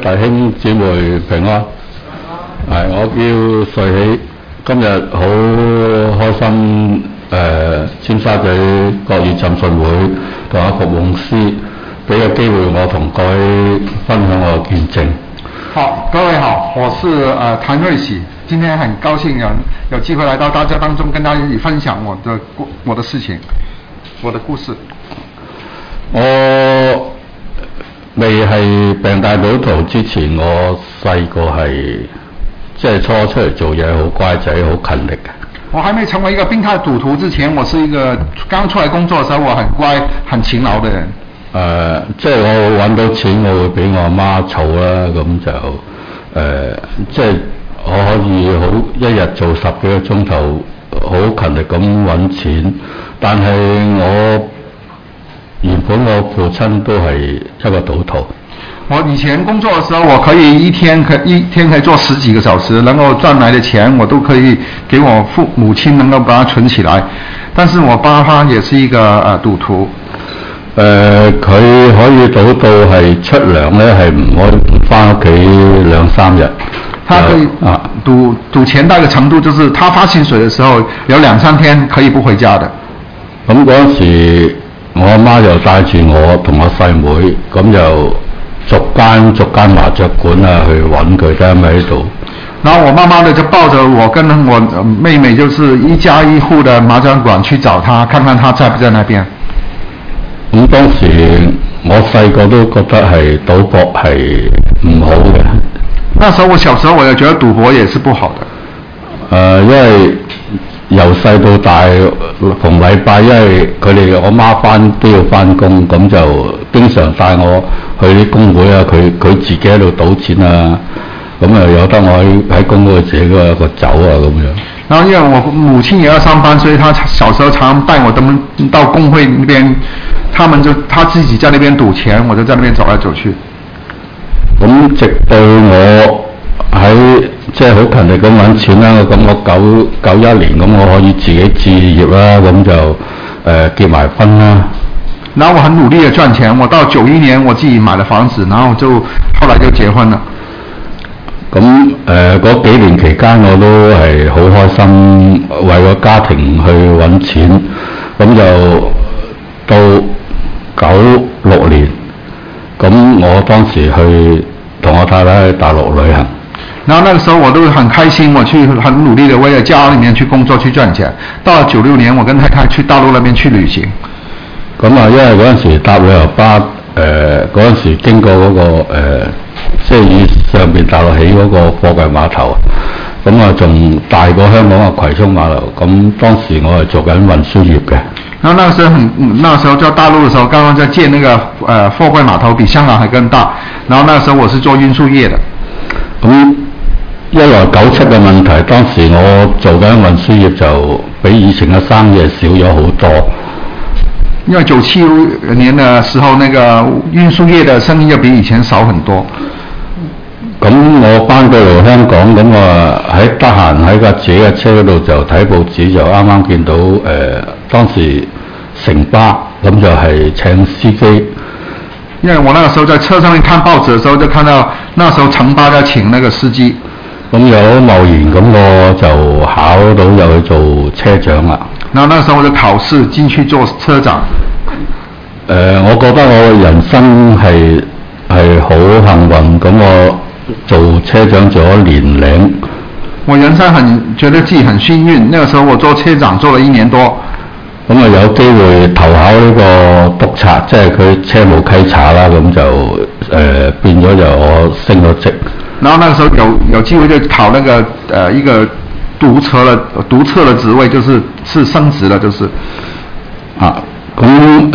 弟兄姊妹平安。我叫瑞喜，今日好開心尖沙咀國語浸信會同阿郭牧師俾個機會我同各位分享我嘅見證。 好，各位好，我是譚瑞喜，今天很高興有機會來到大家當中，跟大家一起分享我的事情，我的故事。 我未係病大賭徒之前，我細個係即係初出嚟做嘢，好乖仔，好勤力嘅。 我還沒成為一個病態賭徒之前，我是一個剛出來工作的時候，我很乖、很勤勞的人。 即係我揾到錢，我會俾我阿媽儲啦，咁就即係我可以好一日做10幾個鐘頭，好勤力咁揾錢。但係原本我父親都係一個賭徒。 我以前工作的時候，我可以一天可以做10幾個小時，能夠賺來的錢，我都可以給我母親能夠把它存起來。但是我爸他也是一個賭徒。 佢可以賭到係出糧咧，係唔可以翻屋企2-3日。 他可以賭錢到一個程度，就是他發薪水的時候，有2-3天可以不回家的。 咁嗰時我阿媽就帶住我同我細妹，咁就逐間麻雀館去揾佢，睇下咪喺度。 然後我媽媽呢就抱着我跟我妹妹，就是一家一戶的麻將館去找他，看看他在不在那邊。 咁當時我細個都覺得係賭博係唔好嘅。 那時候我小時候我也覺得賭博也是不好的。 因為由細到大逢禮拜，因為佢哋我媽都要翻工，咁就經常帶我去啲工會啊，佢自己喺度賭錢啊，咁有得我喺工會自己個酒啊咁樣。 然後因為我母親也要上班，所以她小時候常帶我到工會那邊，她自己在那邊賭錢，我就在那邊走來走去。 咁直到我即係好勤力咁揾錢啦，咁我91年咁我可以自己置業啦，咁就結埋婚啦。 然後我很努力地賺錢，我到91年我自己買了房子，然後後來就結婚了。 咁嗰幾年期間我都係好開心，為個家庭去揾錢，咁就到96年，咁我當時去同我太太去大陸旅行。 然後那個時候我都很開心，我去很努力的為了家裏面去工作去賺錢。到了96年，我跟太太去大陸那邊去旅行。 咁因為嗰陣時搭旅遊巴，嗰陣時經過嗰個即係以上邊大陸起嗰個貨櫃碼頭，咁仲大過香港嘅葵涌碼頭。咁當時我係做緊運輸業嘅。 然後那時候在大陸的時候，剛剛在建那個貨櫃碼頭，比香港還更大。然後那時候我是做運輸業的。咁一來97嘅問題，當時我做緊運輸業就比以前嘅生意少咗好多。 因為97年的時候，那個運輸業的生意就比以前少很多。 咁我翻到嚟香港，咁喺得閒喺架自己嘅車嗰度就睇報紙，就啱啱見到當時城巴咁就係請司機。 因為我那個時候在車上面看報紙的時候，就看到那時候城巴在請那個司機。 咁有貿然咁我就考到入去做車長啦。 然後那時候我就考試進去做車長。 我覺得我人生係好幸運，咁我做車長做咗1年。 我人生覺得自己很幸運，那個時候我做車長做了1年多。 咁有機會投考呢個督察，即係佢車務稽查啦，咁就變咗就我升咗職。 然後那個時候有機會就考那個一個督測的職位，就是升職了，就是咁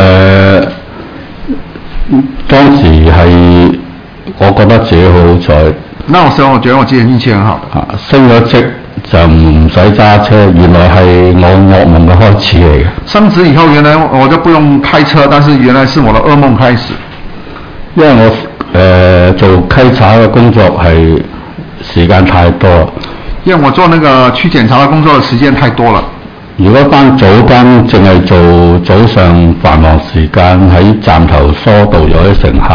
當時係我覺得自己好好彩。 那個時候我覺得我自己運氣很好的。 升咗職就唔使揸車，原來係我噩夢嘅開始嚟嘅。 升職以後，原來我就不用開車，但是原來是我的噩夢開始。 因為我做稽查嘅工作係時間太多。 因為我做那個去檢查的工作的時間太多了。 如果返早更，淨係做早上繁忙時間喺站頭疏導咗啲乘客。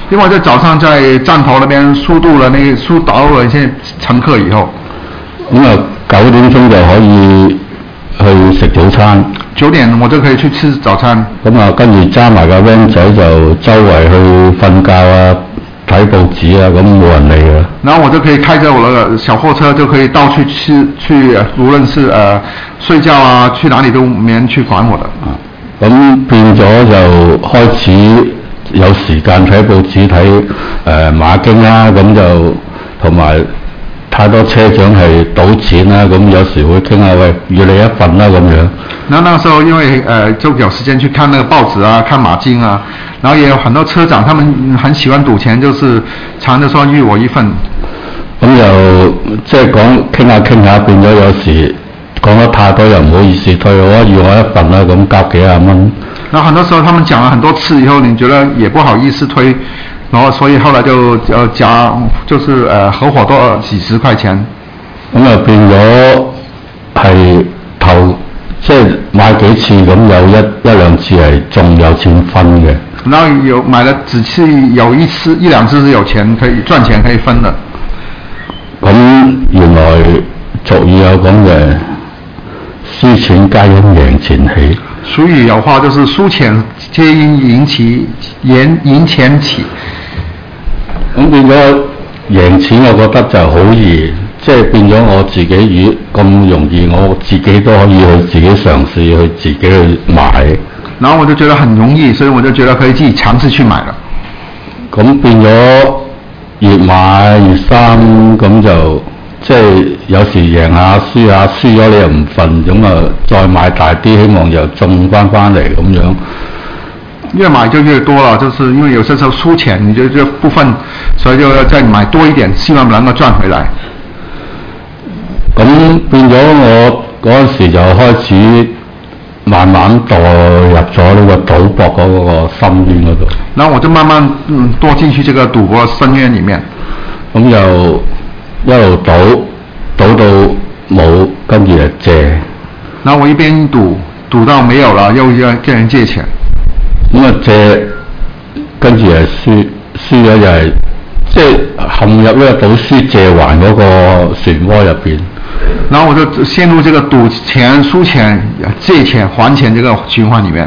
因為在早上在站頭那邊疏導了一些乘客以後， 咁啊9點鐘就可以去食早餐。 9點我就可以去吃早餐。 咁啊，跟住揸埋個 van 仔就周圍去瞓覺啊、睇報紙啊，咁冇人理嘅。 然後我就可以開着我的小貨車，就可以到處去，無論是睡覺啊，去哪裡都沒人去管我的。 咁變咗就開始有時間睇報紙睇馬經啦，咁就同埋太多車長係賭錢啦，咁有時會傾下喂，預你一份啦咁樣。 然後那個時候因為就有時間去看那個報紙啊，看馬經啊，然後也有很多車長，他們很喜歡賭錢，就是常着說預我一份。 咁又即係講傾下，變咗有時講得太多又唔好意思退我，預我一份啦，咁交幾廿蚊。 然後很多時候他們講了很多次以後，你覺得也不好意思推，然後所以後來就加就是合夥多幾十塊錢。 咁啊變咗係頭即係買幾次咁有一兩次係仲有錢分嘅。 然後買了幾次，有一兩次是有錢可以賺錢可以分的。 咁原來俗語有講嘅，輸錢皆因贏錢起。 俗語有話就是輸錢皆因贏錢起。 咁變咗贏錢，我覺得就好易，即係變咗我自己咁容易，我自己都可以去自己嘗試去自己去買。 然後我就覺得很容易，所以我就覺得可以自己嘗試去買了。 咁變咗越買越深，咁就即係有時贏下輸下，輸咗你又唔瞓，咁啊再買大啲，希望又中翻嚟咁樣。 越買就越多了，就是因為有些時候輸錢，你就不分，所以就要再買多一點，希望能夠賺回來。 咁變咗我嗰陣時就開始慢慢墮入咗呢個賭博嗰個深淵嗰度。 然後我就慢慢墮進去這個賭博深淵裡面。 咁又一路賭到冇，跟住就借。 然後我一邊賭到沒有了，又要跟人借錢。 咁啊借，跟住係輸咗就係即係陷入呢個賭輸借還嗰個漩渦入邊。 然後我就陷入這個賭錢輸錢借錢還錢這個循環裡面。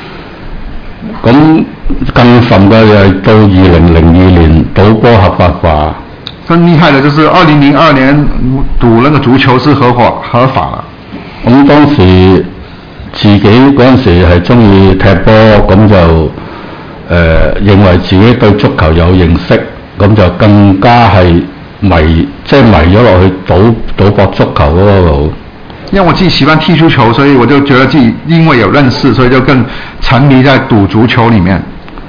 咁更甚嘅就係到2002年賭波合法化。 更厲害的就是2002年賭那個足球是合法了。 咁當時自己嗰陣時係中意踢波，咁就認為自己對足球有認識，咁就更加係迷咗落去賭博足球嗰度。 因為我自己喜歡踢足球，所以我就覺得自己因為有認識，所以就更沉迷在賭足球裡面。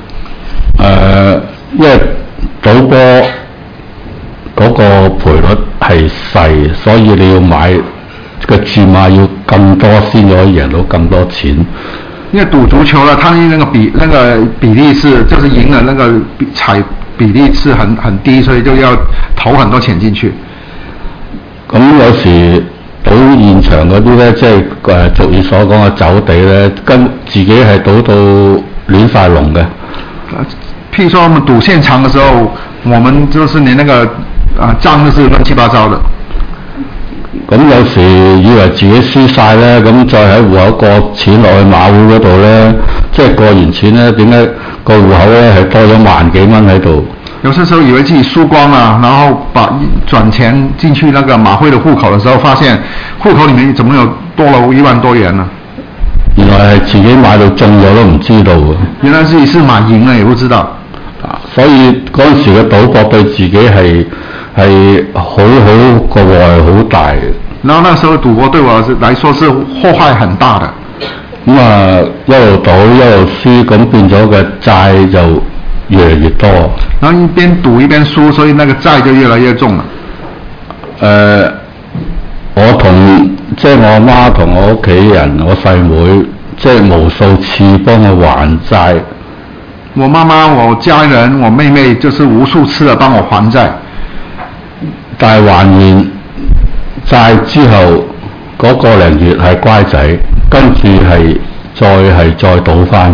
因為賭波嗰個賠率係細，所以你要買個注碼要咁多先可以贏到咁多錢。 因為賭足球呢，它那個比例是，就是贏的那個彩比例是很低，所以就要投很多錢進去。 咁有時賭現場嗰啲呢，即係俗語所講嘅走地呢，跟自己係賭到亂晒龍嘅。 譬如說我們賭現場嘅時候，我們就是連那個賬都是亂七八糟的。 咁有時以為自己輸晒呢，咁再喺戶口過錢落去馬會嗰度呢，即係過完錢呢，點解個戶口呢係多咗萬幾蚊喺度？ 有些時候以為自己輸光了，然後轉錢進去那個馬會的戶口的時候，發現戶口裡面怎麼有多了1萬多元呢？ 原來係自己買到中咗都唔知道嘅。 原來自己是買贏了也不知道。 所以嗰陣時嘅賭博對自己係好個禍害好大嘅。 然後那時候賭博對我來說是禍害很大的。 咁一路賭一路輸，咁變咗嘅債就越嚟越多。 然後一邊賭一邊輸，所以那個債就越來越重了。 我即係我媽同我屋企人，我細妹，即係無數次幫我還債。 我媽媽、我家人、我妹妹，就是無數次的幫我還債。 但係還完債之後，嗰個零月係乖仔，跟住再賭翻。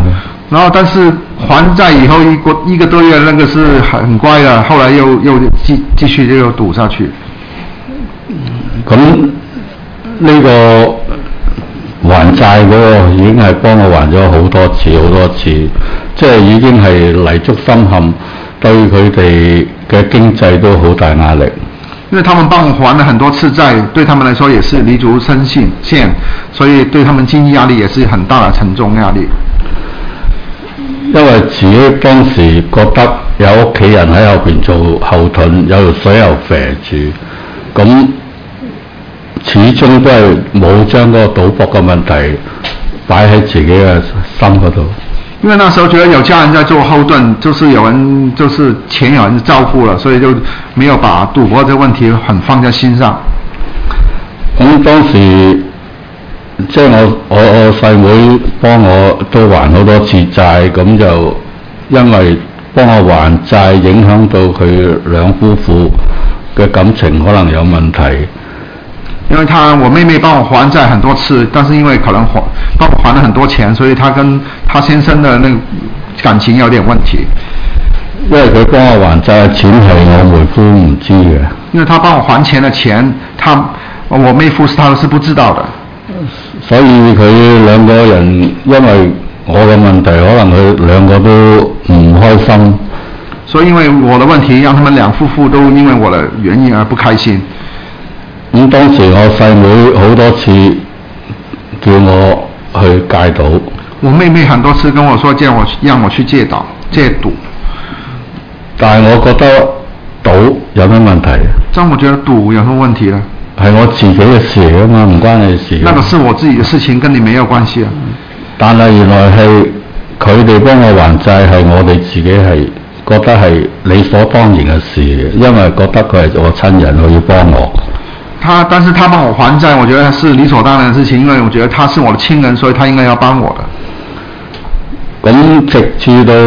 然後但是還債以後一個多月，那個是很乖的，後來又繼續又賭下去。 咁呢個還債嗰個已經係幫我還咗好多次，即係已經係泥足深陷，對佢哋嘅經濟都好大壓力。 因為他們幫我還了很多次債，對他們來說也是泥足深陷，所以對他們經濟壓力也是很大的沉重壓力。 因為自己當時覺得有屋企人喺後邊做後盾，有條水喉肥住，咁始終都係冇將嗰個賭博嘅問題擺喺自己嘅心嗰度。 因為那時候覺得有家人在做後盾，就是有人就是錢有人照顧了，所以就沒有把賭博這個問題很放在心上。 咁當時即係我細妹幫我都還好多次債，咁就因為幫我還債影響到佢兩夫婦嘅感情可能有問題。 因為我妹妹幫我還債很多次，但是因為可能幫我還了很多錢，所以她跟她先生的那個感情有點問題。 因為佢幫我還債嘅錢係我妹夫唔知嘅。 因為他幫我還錢的錢，我妹夫他是不知道的。 所以佢兩個人因為我嘅問題，可能佢兩個都唔開心。 所以因為我的問題，讓他們兩夫婦都因為我的原因而不開心。 咁當時我細妹好多次叫我去戒賭。 我妹妹很多次跟我說讓我去戒賭。 但係我覺得賭有咩問題？ 但我覺得賭有什麼問題呢？ 係我自己嘅事啊嘛，唔關你事。 那個是我自己的事情，跟你沒有關係啊。 但係原來係佢哋幫我還債，係我哋自己係覺得係理所當然嘅事，因為覺得佢係我親人，佢要幫我。 但是他幫我還債，我覺得是理所當然的事情，因為我覺得他是我的親人，所以他應該要幫我的。 咁直至到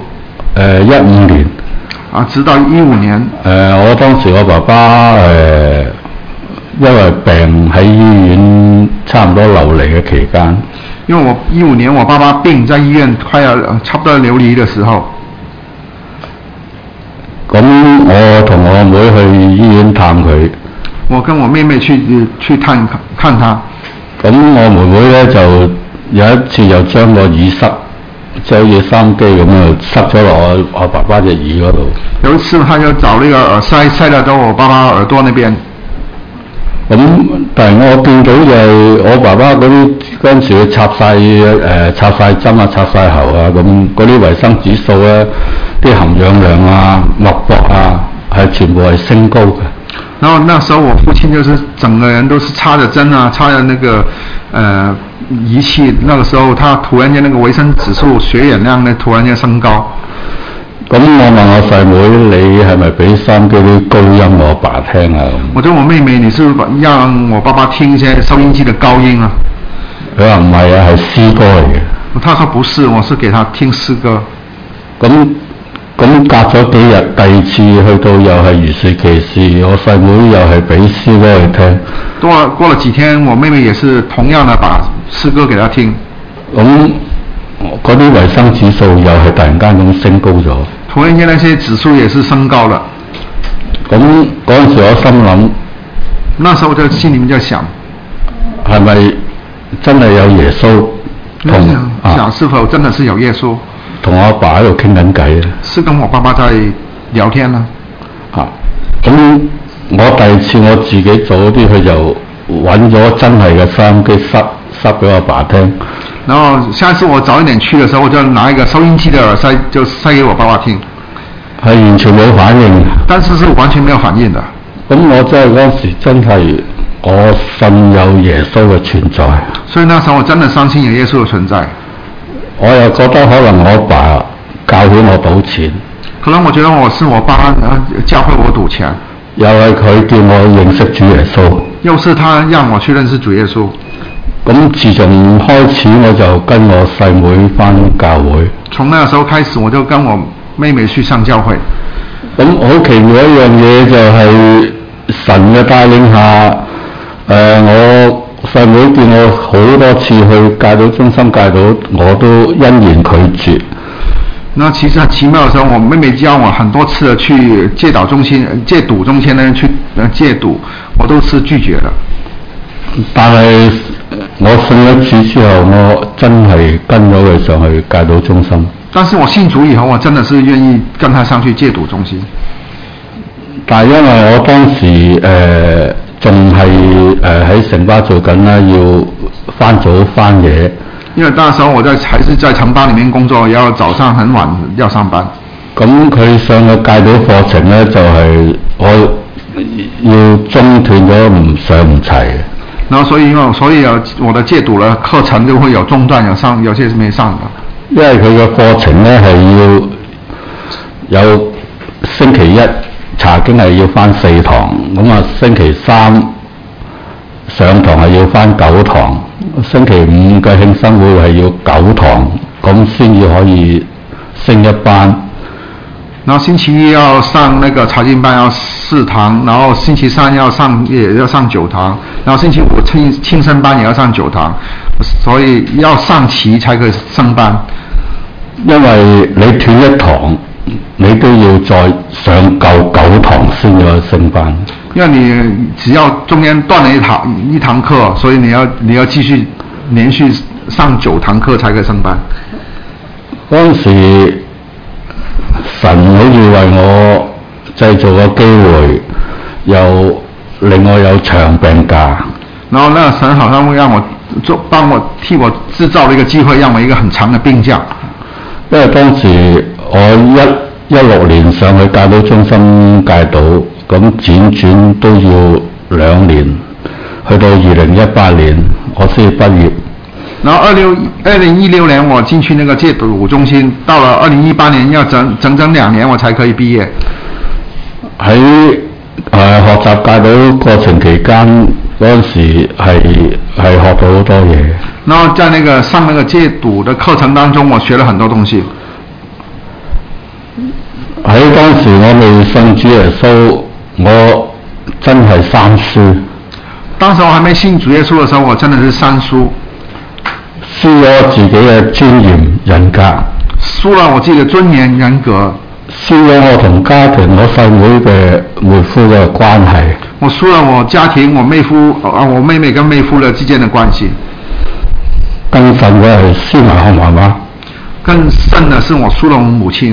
15年。 直到15年。 我當時我爸爸因為病喺醫院差唔多流離嘅期間。 因為我15年我爸爸病在醫院快要差不多流離的時候。 咁我同我妹去醫院探佢。 我跟我妹妹去看他。 咁我妹妹咧就有一次又將個耳塞，即係好似收音機咁樣塞咗落我爸爸隻耳嗰度。 有一次他就找呢個耳塞到我爸爸耳朵那邊。 咁但係我見到就係我爸爸嗰陣時佢插晒針啊，插晒喉啊，咁嗰啲維生指數咧，啲含氧量啊、脈搏啊，係全部係升高嘅。 然後那時候我父親就是整個人都是插着針啊，插着那個儀器，那個時候他突然間那個維生指數、血氧量呢突然間升高。 咁我問我細妹，你係咪俾收音機啲高音我爸聽啊？ 我問我妹妹，你是不是讓我爸爸聽一些收音機的高音啊？ 佢話唔係啊，係詩歌嚟嘅。 他說不是，我是給他聽詩歌。 咁隔咗幾日，第二次去到又係如是其事，我細妹又係俾詩歌去聽。 過了幾天，我妹妹也是同樣的把詩歌給他聽。 咁嗰啲維生指數又係突然間咁升高咗。 突然間那些指數也是升高了。 咁嗰陣時我心諗， 那時候我就心裡面就想， 係咪真係有耶穌？ 想是否真的是有耶穌？ 同我阿爸喺度傾緊偈咧。 是跟我爸爸在聊天啦。 咁我第二次我自己做啲，佢就揾咗真係嘅收音機塞俾我爸聽。 然後下次我早一點去的時候，我就拿一個收音機的耳塞，就塞給我爸爸聽。 係完全冇反應。 但是是完全沒有反應的。 咁我真係嗰時真係我信有耶穌嘅存在。 所以那時候我真的相信有耶穌嘅存在。 我又覺得可能我爸教會我賭錢。 可能我覺得我爸教會我賭錢。 又係佢叫我認識主耶穌。 又是他讓我去認識主耶穌。 咁自從開始我就跟我細妹返教會。 從那個時候開始我就跟我妹妹去上教會。 咁好奇妙一樣嘢就係神嘅帶領下，我細妹見我好多次去戒毒中心戒毒，我都欣然拒絕。 那其實很奇妙的時候，我妹妹叫我很多次的去戒賭中心呢去戒賭，我都是拒絕的。 但係我信咗主之後，我真係跟咗佢上去戒毒中心。 但是我信主以後，我真的是願意跟他上去戒賭中心。 但係因為我當時仲係喺城巴做緊啦，要翻早翻夜。 因為那時候我還是在城巴裡面工作，要早上很晚要上班。 咁佢上嘅戒賭課程呢，就係我要中斷咗唔上唔齊。 然後所以我的戒賭的課程就會有中斷，有些是沒上的。 因為佢嘅課程呢係要有星期一查經係要返4堂，咁啊星期三上堂係要返9堂，星期五嘅慶生會係要9堂，咁先至可以升一班。 然後星期一要上那個查經班要4堂，然後星期三也要上9堂，然後星期五慶生班也要上9堂，所以要上齊才可以升班。 因為你斷一堂，你都要再上夠9堂先可以升班。 因為你只要中間斷了一堂課，所以你要繼續連續上9堂課才可以升班。 嗰陣時神好似為我製造個機會，又令我有長病假。 然後那神好像會讓我替我製造了一個機會，讓我一個很長的病假。 因為當時我16年上去戒賭中心戒賭，咁輾轉都要2年，去到2018年我先畢業。 然後2016年我進去那個戒賭中心，到了2018年要整2年我才可以畢業。 喺學習戒賭過程期間，嗰陣時係學到好多嘢。 然後在上那個戒賭的課程當中，我學了很多東西。 喺當時我未信主耶穌，我真係生疏。 當時我還沒信主耶穌的時候，我真的是生疏， 輸咗自己嘅尊嚴人格， 輸了我自己的尊嚴人格， 輸咗我同家庭我細妹嘅妹夫嘅關係， 我輸了我家庭我妹妹跟妹夫的之間的關係。 更甚嘅係輸埋我媽媽， 更甚的是我輸了我母親。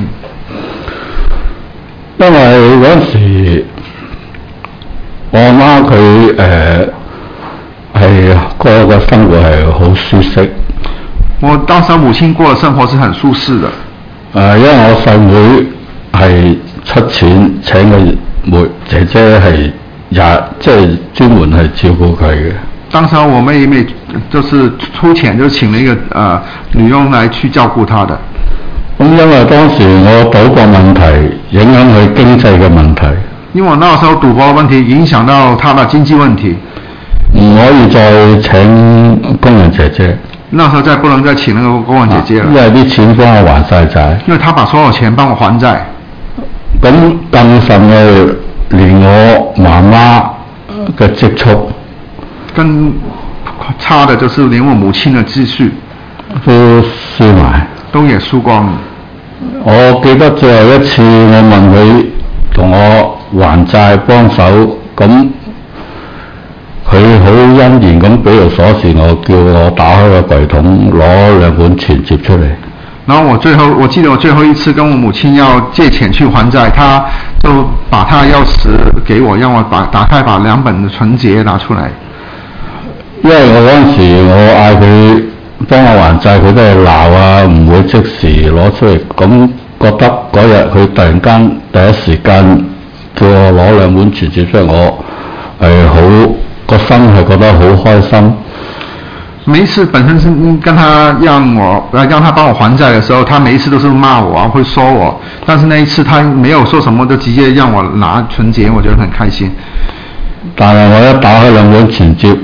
因為嗰時我媽佢係過嘅生活係好舒適。 我當時母親過的生活是很舒適的。 因為我細妹係出錢請個姐姐係即係專門係照顧佢嘅。 當時我妹妹就是出錢就請了一個女傭來去照顧她的。 咁因為當時我賭博問題影響佢經濟嘅問題。 因為我那時候賭博問題影響到她的經濟問題， 唔可以再請工人姐姐。 那時候不能再請那個工人姐姐了。 因為啲錢幫我還晒債。 因為她把所有錢幫我還債。 咁更甚嘅，連我媽媽嘅積蓄， 更差的就是連我母親的積蓄都輸埋， 都也輸光了。 我記得最後一次我問佢同我還債幫手，咁佢好欣然咁俾條鎖匙我，叫我打開個櫃桶攞2本存摺出嚟。 然後我記得我最後一次跟我母親要借錢去還債，他就把他鑰匙給我，讓我打開把2本的存摺拿出來。 因為我嗰陣時我嗌佢幫我還債，佢都係鬧啊，唔會即時攞出嚟。咁覺得嗰日佢突然間第一時間叫我攞2本存摺出嚟，我係好個心係覺得好開心。 每一次本身是跟他讓他幫我還債的時候，他每一次都是罵我啊，會說我。但是那一次他沒有說什麼，就直接讓我拿存摺，我覺得很開心。 但係我一打開2本存摺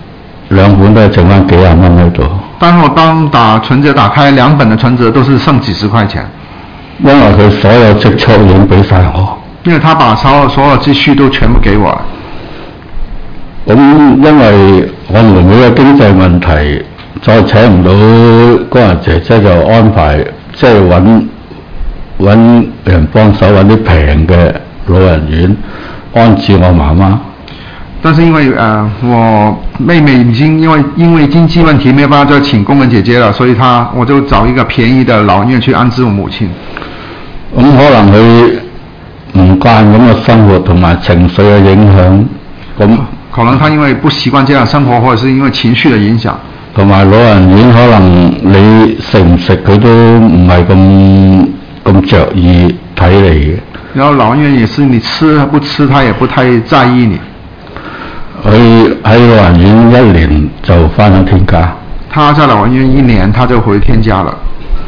，2本都係剩翻幾廿蚊喺度。 當我把存摺打開，2本的存摺都是剩幾十塊錢。 因為佢所有積蓄已經俾晒我。 因為他把所有積蓄都全部給我。 咁因為我妹妹嘅經濟問題，再請唔到工人姐姐，就安排即係揾人幫手揾啲平嘅老人院安置我媽媽。 但是因為我妹妹已經因為經濟問題沒有辦法再請工人姐姐了，所以我就找一個便宜的老人院去安置我母親。 咁可能佢唔慣咁嘅生活同埋情緒嘅影響，咁可能他因為不習慣這樣生活，或者是因為情緒的影響。 同埋老人院可能你食唔食佢都唔係咁着意睇你嘅。 然後老人院也是你吃不吃，他也不太在意你。 佢喺老人院1年就返咗天家。 他在老人院1年，他就回天家了。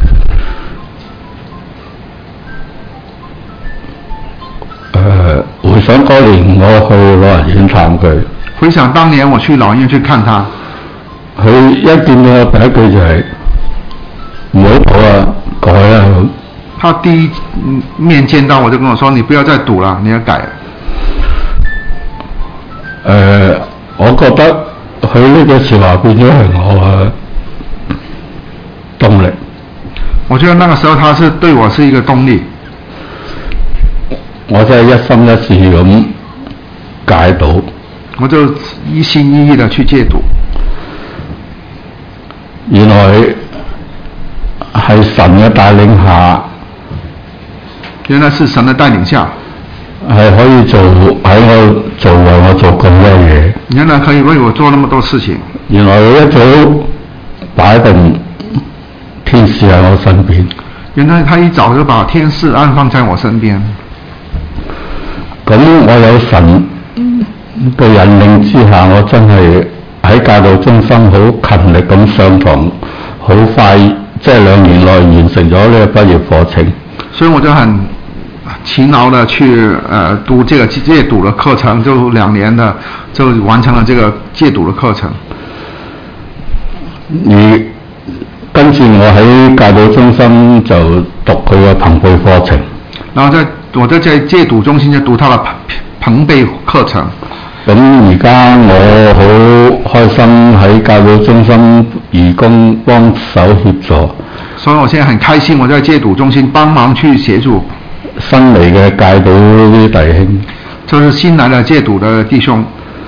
回想嗰年我去老人院探佢。 回想當年我去老人院去看他， 佢一見到我第一句就係唔好賭啦，改啦咁。 他第一面見到我就跟我說：你不要再賭了，你要改。 我覺得佢呢句說話變咗係我嘅動力。 我覺得那個時候他是對我是一個動力。 我真係一心一意咁戒賭。 我就一心一意的去戒賭。 原來係神嘅帶領下。 原來是神的帶領下。 係可以為我做咁多嘢。 原來可以為我做那麼多事情。 原來我一早擺定天使喺我身邊。 原來他一早就把天使安放在我身邊。 咁我有神嘅引領之下，我真係喺教導中心好勤力咁上堂，好快即係2年內完成咗呢個畢業課程。 所以我就很勤勞的去讀這個戒賭的課程，就2年的就完成了這個戒賭的課程。 而跟住我喺戒賭中心就讀佢嘅朋輩課程。 然後我在戒賭中心就讀他的朋輩課程。 咁而家我好開心喺戒賭中心義工幫手協助。 所以我現在很開心，我在戒賭中心幫忙去協助新嚟嘅戒賭啲弟兄。 就是新來的戒賭的弟兄。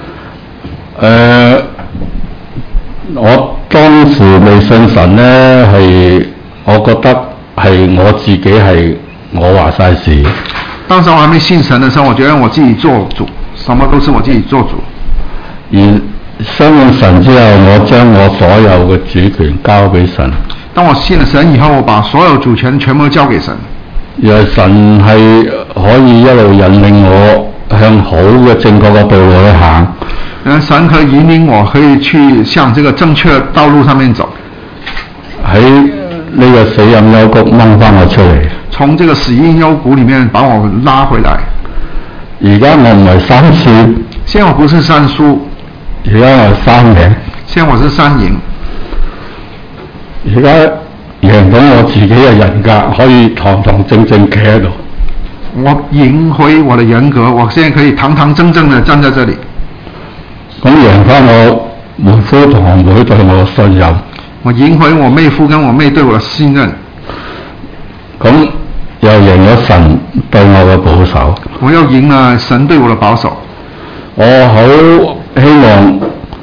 我當時未信神呢，我覺得係我自己係我話晒事。 當時我還沒信神的時候，我覺得我自己做主，什麼都是我自己做主。 而相信神之後，我將我所有嘅主權交俾神。 當我信了神以後，我把所有主權全部都交給神。 原來神係可以一路引領我向好嘅正確嘅道路去行。 神可以引領我，可以去向這個正確的道路上面走。 喺呢個死蔭幽谷掹翻我出嚟。 從這個死蔭幽谷裡面把我拉回來。 而家我唔係三輸。 現在我不是三輸。 而家我係三贏。 現在我是三贏。 而家贏到我自己嘅人格，可以堂堂正正企喺度。 我贏回我的人格，我現在可以堂堂正正地站在這裡。 咁贏翻我妹夫同我妹對我嘅信任。 我贏回我妹夫跟我妹對我的信任。 咁又贏咗神對我嘅保守。 我又贏了神對我的保守。 我好希望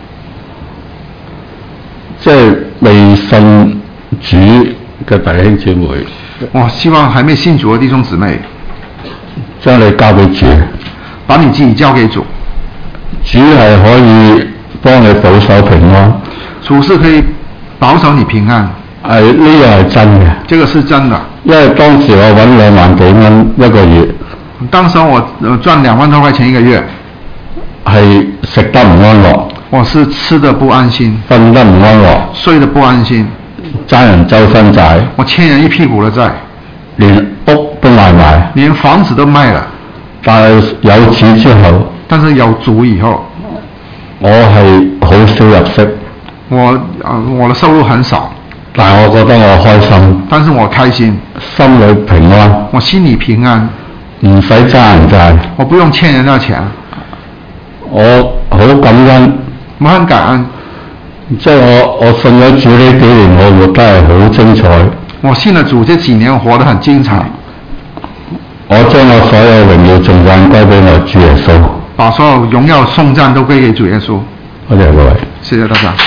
即係未信主嘅弟兄姊妹。 我希望還沒信主嘅弟兄姊妹， 將你交俾主， 把你自己交給主。 主係可以幫你保守平安。 主是可以保守你平安。 係呢個係真嘅。 這個是真的。 因為當時我揾2萬幾蚊一個月。 當時我賺2萬多塊錢一個月。 係食得唔安樂。 我是吃得不安心。 瞓得唔安樂。 睡得不安心。 爭人周身債。 我欠人一屁股的債。 連屋都賣埋。 連房子都賣了。 但係有錢之後。 但是有主以後， 我係好少入息。 我的收入很少。 但係我覺得我開心。 但是我開心。 心裏平安。 我心裏平安。 唔使爭人債。 我不用欠人的錢。 我好感恩， 我很感恩。 即係我信咗主呢幾年，我活得係好精彩。 我信了主這幾年，我活得很精彩。 我將我所有榮耀頌讚歸俾我主耶穌。 把所有榮耀頌讚都歸給主耶穌。 多謝各位。 謝謝大家。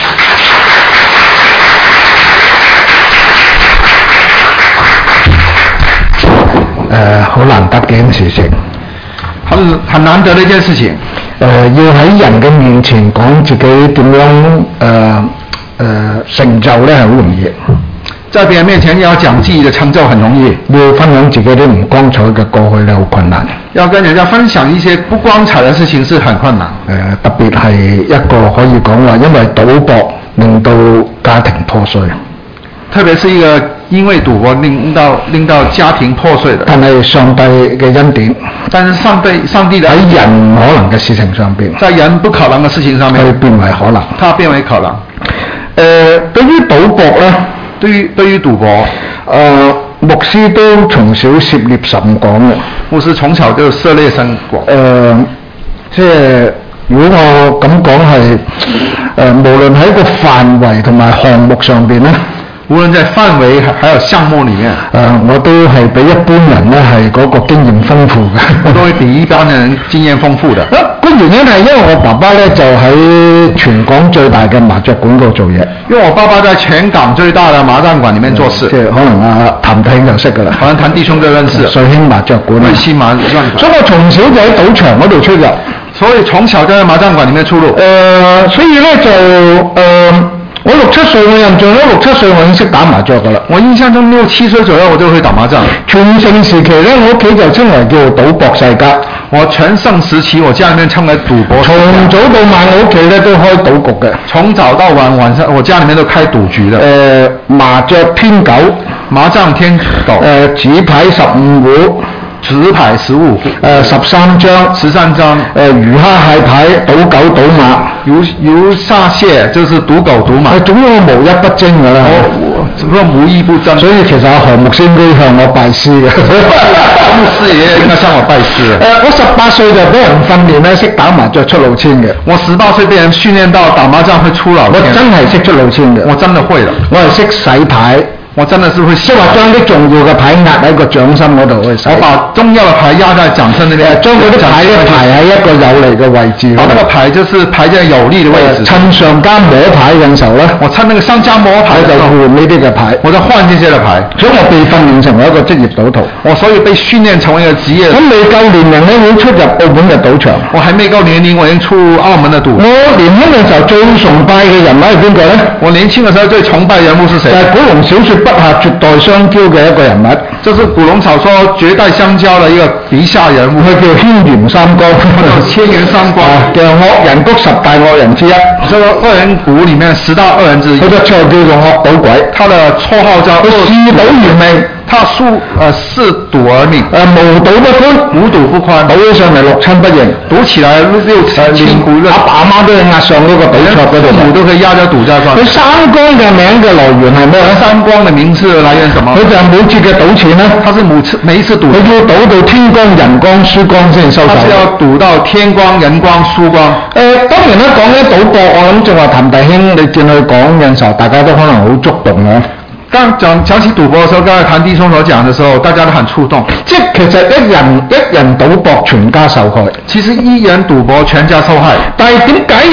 好難得嘅一件事情， 很難得的一件事情。 要喺人嘅面前講自己點樣成就咧係好容易， 在別人面前要講自己的成就很容易， 要分享自己啲唔光彩嘅過去咧好困難。 要跟人家分享一些不光彩的事情是很困難。 特別係一個可以講話因為賭博令到家庭破碎。 特別是一個因為賭博令到家庭破碎的。 但係上帝嘅恩典， 但是上帝的喺人唔可能嘅事情上邊， 在人不可能嘅事情上面， 佢變為可能。 它變為可能。 對於賭博咧， 對於賭博， 牧師都從小涉獵甚廣嘅。 牧師從小就涉獵甚廣。 即係如果我咁講係，無論喺個範圍同埋項目上邊咧。 無論在範圍還有項目裡面， 我都係比一般人咧係嗰個經驗豐富嘅， 我都會比一般人經驗豐富的。 個原因係因為我爸爸咧就喺全港最大嘅麻雀館嗰度做嘢。 因為我爸爸在全港最大的麻將館裡面做事。 即係可能譚弟兄就識㗎啦。 可能譚弟兄都認識。 瑞興麻雀館。 瑞興麻將館。 所以我從小就喺賭場嗰度出入。 所以從小就喺麻將館裡面出入。 所以咧就我6、7歲，我印象咧6、7歲我已經識打麻雀噶啦。 我印象中6、7歲左右我就會打麻將。 全盛時期咧，我屋企就稱為叫做賭博世家。 我全盛時期，我家裡面稱為賭博世家。 從早到晚，我屋企咧都開賭局嘅。 從早到晚上我家裡面都開賭局的。 麻雀天九， 麻將天九。 紙牌15壺。 紙牌15壺 ，13張 ，13張， 魚蝦蟹牌，賭狗賭馬， 魚蝦蟹就是賭狗賭馬， 總之我無一不精㗎啦， 只不過無一不精。 所以其實何牧師應該向我拜師嘅， 牧師也應該向我拜師。 我18歲就俾人訓練咧，識打麻雀出老千嘅。 我18歲被人訓練到打麻將會出老千。 我真係識出老千嘅， 我真的會啦。 我係識洗牌。 我真的是會即係話將啲重要嘅牌壓喺個掌心嗰度去洗。 我把重要嘅牌壓在掌心那邊， 將嗰啲牌咧排喺一個有利嘅位置。 把那個牌就是排在有利嘅位置。 趁上家摸牌嘅時候咧， 我趁那個商家摸牌就換呢啲嘅牌， 我就換這些嘅牌。 所以我被訓練成為一個職業賭徒。 我所以被訓練成為一個職業。 咁未夠年齡咧，已經出入澳門嘅賭場。 我還未夠年齡，我已經出澳門嘅賭。 我年輕嘅時候最崇拜嘅人物係邊個咧？ 我年輕嘅時候最崇拜人物是誰？ 就係古龍小說筆下絕代相驕嘅一個人物， 就是古龍草說絕代相驕嘅一個筆下人物， 佢叫軒轅三光， 軒轅三光， 叫惡人谷10大惡人之一， 這個惡人谷裡面10大惡人之一。 佢嘅綽號叫做惡賭鬼， 他的綽號叫佢嗜賭如命。 他嗜賭而命， 無賭不歡， 無賭不歡， 賭起上嚟6親不認， 賭起來6親不認， 阿爸阿媽都要押上嗰個賭桌嗰度， 父母都可以押咗賭架上。 佢三光嘅名嘅來源係咩咧？ 三光嘅名字來源什麼？ 佢就係每次嘅賭錢咧， 他是每一次賭， 佢要賭到天光人光輸光先收手。 他是要賭到天光人光輸光。 當然啦，講起賭博，我諗正話譚弟兄你見佢講嘅時候，大家都可能好觸動嘅。 當講起賭博嘅時候，剛才譚弟兄所講嘅時候，大家都很觸動。 即係其實一人賭博，全家受害。 其實一人賭博，全家受害。但係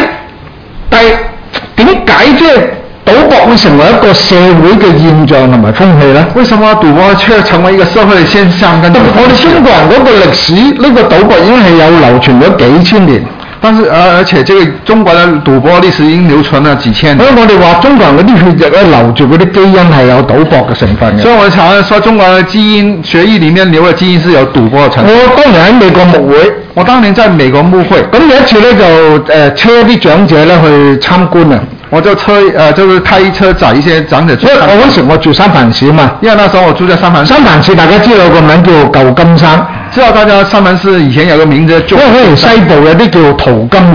點解即係賭博會成為一個社會嘅現象同埋風氣咧？ 為什麼賭博卻成為一個社會嘅現象？跟我哋中國人嗰個歷史，呢個賭博已經係有流傳咗幾千年。 但是而且這個中國的賭博歷史已經流傳了幾千年。 所以我哋話中國人嗰啲血液咧流住嗰啲基因係有賭博嘅成分嘅。 所以我常常說中國嘅基因血液裡面流嘅基因是有賭博嘅成分。 我當年喺美國牧會， 我當年在美國牧會， 咁有一次咧就車啲長者咧去參觀啊。 我就就是開車載一些長者去。 因為我嗰時我住三藩市啊嘛， 因為那時候我住在三藩市。 三藩市大家知道個名叫舊金山， 知道大家三藩市以前有個名字， 因為嗰條西部有啲叫淘金熱啊。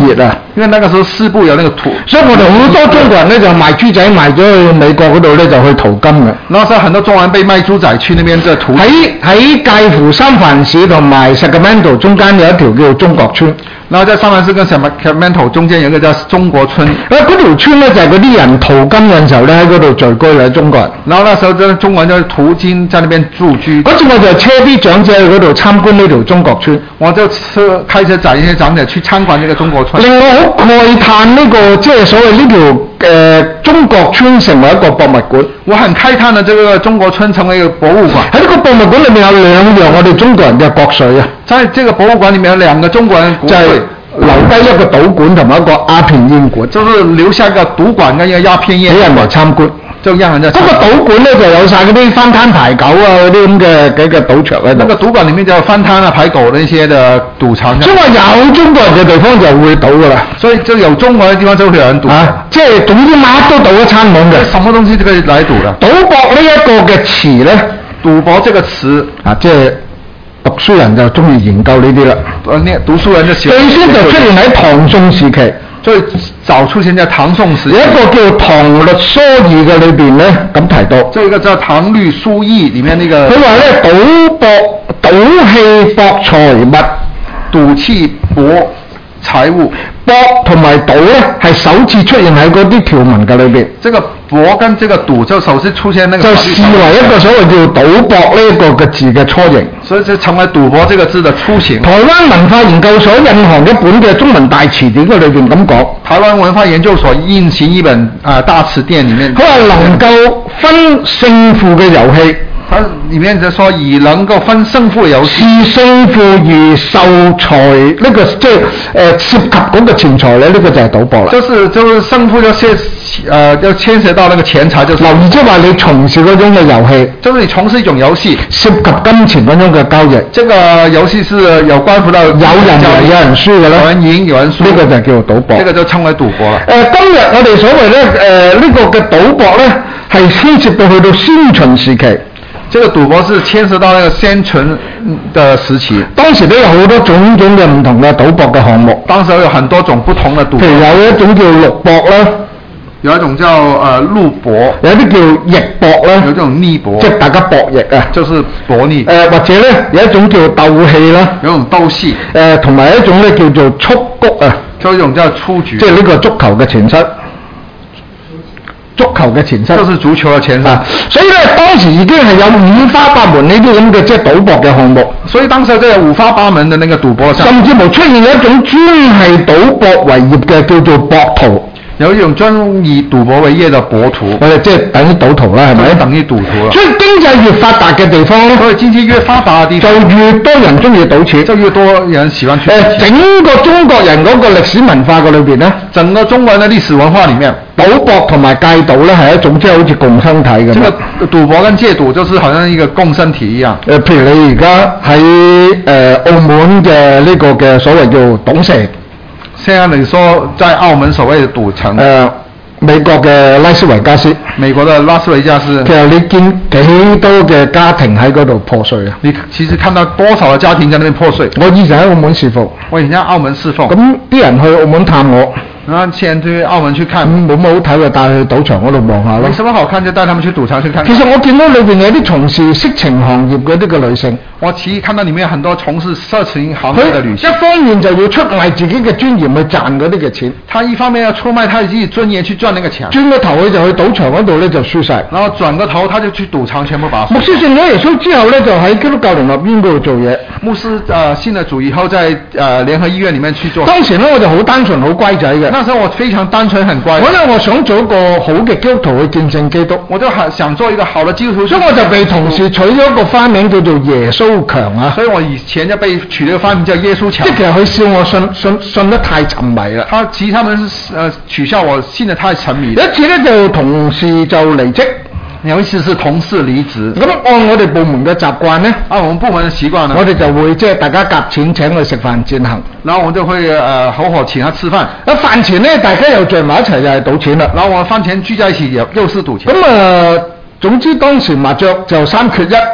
因為那個時候西部有那個土， 所以我哋好多中國人咧就賣豬仔賣咗去美國嗰度咧就去淘金嘅。 那時候很多中國人被賣豬仔去那邊就淘。 喺介乎三藩市同埋 Sacramento 中間有一條叫做中國村。 然後在三藩市跟 Sacramento 中間有一個叫中國村。 嗰條村咧就係嗰啲人淘金嘅時候咧喺嗰度聚居嘅中國人。 然後那時候就中國人就淘金在那邊住居。 嗰次我就車啲長者去嗰度參觀呢條中國村。 我就開車載一些長者去參觀呢個中國村。 令我好慨嘆呢個即係所謂呢條中國村成為一個博物館。 我很慨嘆呢，這個中國村成為一個博物館。 喺呢個博物館裏面有兩樣我哋中國人嘅國粹啊。在這個博物館裏面有兩個中國人國粹。留低一個賭館同埋一個鴉片煙館， 就是留下一個賭館跟一個鴉片煙館，俾人嚟參觀。就讓人家。嗰個賭館咧就有晒嗰啲翻攤牌九啊嗰啲咁嘅賭場喺度。那個賭館裡面就有翻攤啊牌九那些的賭場。所以話有中國人嘅地方就會賭㗎啦。所以就有中國嘅地方就會有人賭。即係總之乜都賭一餐懵嘅。什麼東西都可以嚟賭啦。賭博呢一個嘅詞咧，賭博這個詞啊，即係。讀書人就中意研究呢啲啦。讀書人就喜歡。最先就出現喺唐宋時期，最早出現在唐宋時期。有一個叫《唐律疏議》嘅裏邊咧，咁提到。這個叫《唐律疏議》裡面呢個。佢話咧，賭氣博財物，賭氣博財物。博同埋賭咧係首次出現喺嗰啲條文嘅裏邊。這個博跟這個賭就首次出現那個。就視為一個所謂叫賭博呢一個嘅字嘅雛形。所以就成為賭博這個字的雛形。台灣文化研究所印行一本嘅中文大詞典嘅裏邊咁講。台灣文化研究所印行一本大詞典裡面。佢話能夠分勝負嘅遊戲。它裡面就說以能夠分勝負遊戲，是勝負而受財呢個即係涉及嗰個錢財咧，呢個就係賭博啦。就是勝負要牽涉到那個錢財，就是。留意即係話你從事嗰種嘅遊戲，就是你從事一種遊戲，涉及金錢嗰種嘅交易。這個遊戲是有關乎到有人贏有人輸嘅啦，有人贏有人輸，呢個就叫做賭博。呢個就稱為賭博啦。今日我哋所謂咧呢個嘅賭博咧係牽涉到去到先秦時期。這個賭博是牽涉到那個先秦的時期，當時都有好多種種嘅唔同嘅賭博嘅項目。當時有很多種不同的賭博，譬如有一種叫陸博啦，有一種叫陸博，有啲叫弈博啦，有一種逆博，即係大家博弈啊，就是博弈。或者咧有一種叫鬥氣啦，有一種鬥氣。同埋一種咧叫做蹴鞠啊，就一種叫蹴鞠，即係呢個足球嘅前身。足球嘅前身，就是足球嘅前身。所以咧，當時已經係有五花八門呢啲咁嘅即係賭博嘅項目。所以當時都有五花八門嘅那個賭博。甚至乎出現一種專係賭博為業嘅叫做博徒。有一種專以賭博為業嘅博徒，即係等於賭徒啦，係咪？等於賭徒啦。所以經濟越發達嘅地方咧，所以經濟越發達嘅地方，就越多人中意賭錢，就越多人喜歡去。整個中國人嗰個歷史文化嘅裏邊咧，整個中國人嘅歷史文化裡面，賭博同埋戒賭咧係一種即係好似共生體咁。這個賭博跟戒賭就是好像一個共生體一樣。譬如你而家喺澳門嘅呢個嘅所謂叫賭城。現在你說在澳門所謂的賭城，美國嘅拉斯維加斯，美國的拉斯維加斯，其實你見幾多嘅家庭喺嗰度破碎啊？你其實看到多少嘅家庭在那邊破碎？我以前喺澳門侍奉，咁啲人去澳門探我。先去澳門去看，冇乜好睇就帶去賭場嗰度望下咯。沒什麼好看就帶他們去賭場去看。其實我見到裏邊有啲從事色情行業嘅呢個女性，我看到裡面有很多從事色情行業嘅女性。一方面就要出賣自己嘅尊嚴去賺嗰啲嘅錢，他一方面要出賣他自己尊嚴去賺那個錢。轉個頭佢就去賭場嗰度咧就輸晒，然後轉個頭他就去賭場全部把。牧師信咗耶穌之後咧就喺基督教聯合醫院嗰度做嘢。牧師信了主以後在聯合醫院裡面去做。當時咧我就好單純好乖仔嘅。那時候我非常單純很乖，因為我想做一個好嘅基督徒去見證基督，我就想做一個好的基督徒，所以我就被同事取咗一個花名叫做耶穌強啊，所以我以前就被取咗個花名叫耶穌強。即係其實佢笑我信得太沉迷啦。其實他們取笑我信得太沉迷。有一次咧就同事就離職。有一次是同事離職，咁按我哋部門嘅習慣呢，我們部門嘅習慣呢，我哋就會即係大家夾錢請佢食飯餞行，然後我就會好好請他吃飯。飯前呢，大家又聚埋一齊又係賭錢啦。然後我飯前聚在一起又是賭錢。咁總之當時麻雀就3缺1，